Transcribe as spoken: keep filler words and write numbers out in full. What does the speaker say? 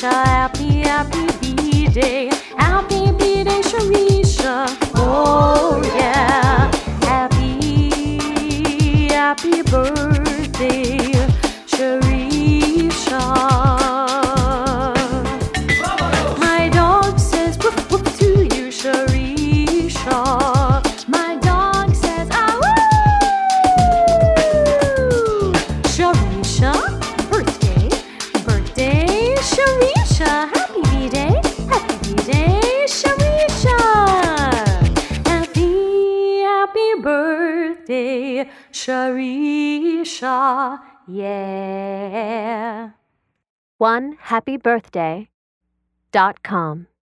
Sharisha, happy, happy B-Day. Happy B-Day, Sharisha. Oh, yeah. Happy, happy birthday, Sharisha. My dog says woof woof to you, Sharisha. My dog says ah woo. Sharisha, birthday, birthday, Sharisha. Happy B-Day, happy B-Day, Sharisha. Happy, happy birthday, Sharisha. Yeah. one happy birthday dot com